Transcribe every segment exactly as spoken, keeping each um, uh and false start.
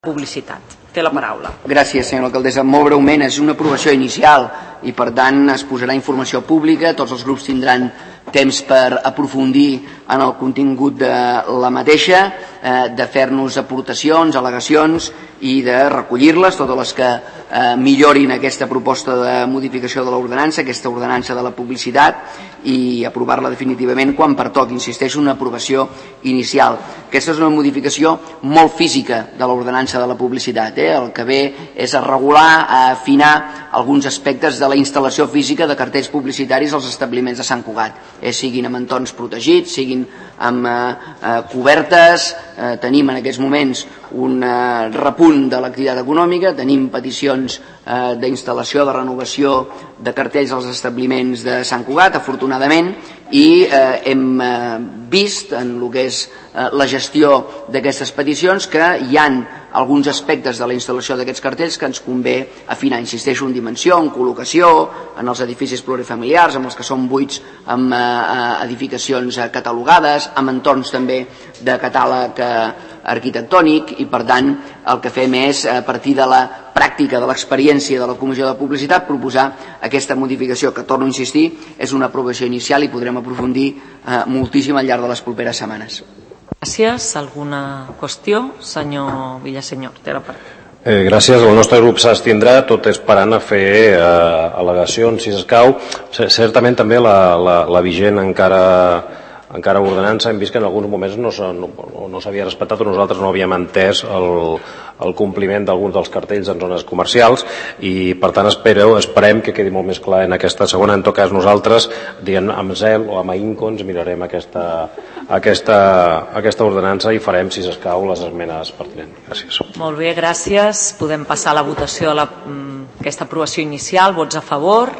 publicitat. Té la paraula. Gràcies, senyora alcaldessa. Molt breument, és una aprovació inicial i, per tant, es posarà informació pública. Tots els grups tindran temps per aprofundir en el contingut de la mateixa, eh, de fer-nos aportacions, al·legacions i de recollir-les, totes les que eh, millorin aquesta proposta de modificació de l'ordenança, aquesta ordenança de la publicitat, i aprovar-la definitivament quan pertoqui. Insisteixo, una aprovació inicial. Aquesta és una modificació molt física de l'ordenança de la publicitat. Eh? El que ve és a regular, a afinar alguns aspectes de la instal·lació física de cartells publicitaris als establiments de Sant Cugat, eh? siguin amb entorns protegits, siguin amb eh, eh, cobertes. Eh, tenim en aquests moments un eh, repunt de l'activitat econòmica, tenim peticions eh, d'instal·lació, de renovació de cartells als establiments de Sant Cugat, afortunadament, i eh, hem eh, vist en el que és eh, la gestió d'aquestes peticions que hi han alguns aspectes de la instal·lació d'aquests cartells que ens convé afinar. Insisteixo, en dimensió, en col·locació, en els edificis plurifamiliars, amb els que són buits, amb eh, edificacions eh, catalogades, amb entorns també de catàleg eh, arquitectònic, i per tant el que fem és, a partir de la pràctica, de l'experiència de la Comissió de Publicitat, proposar aquesta modificació que, torno a insistir, és una aprovació inicial i podrem aprofundir eh, moltíssim al llarg de les properes setmanes. Gràcies. Alguna qüestió? Senyor Villasenyor, té la paraula. Eh, gràcies. El nostre grup s'abstindrà, tot esperant a fer eh, al·legacions, si s'escau. Certament també la, la, la vigent encara encara ordenança, hem vist que en alguns moments no s'havia no, respectat o nosaltres no havíem entès el, el compliment d'alguns dels cartells en zones comercials, i per tant espero, esperem que quedi molt més clar en aquesta segona. En tot cas, nosaltres, diguem, amb zel o amb ahínco ens mirarem aquesta, aquesta, aquesta ordenança i farem, si s'escau, les esmenes pertinents. Gràcies. Molt bé, gràcies. Podem passar a la votació d'aquesta aprovació inicial. Vots a favor?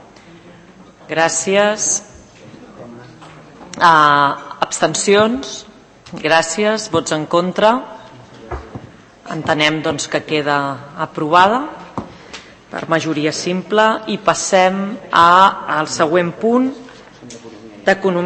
Gràcies. Uh, abstencions? Gràcies. Vots en contra? Entenem doncs, que queda aprovada per majoria simple, i passem a, al següent punt d'economia.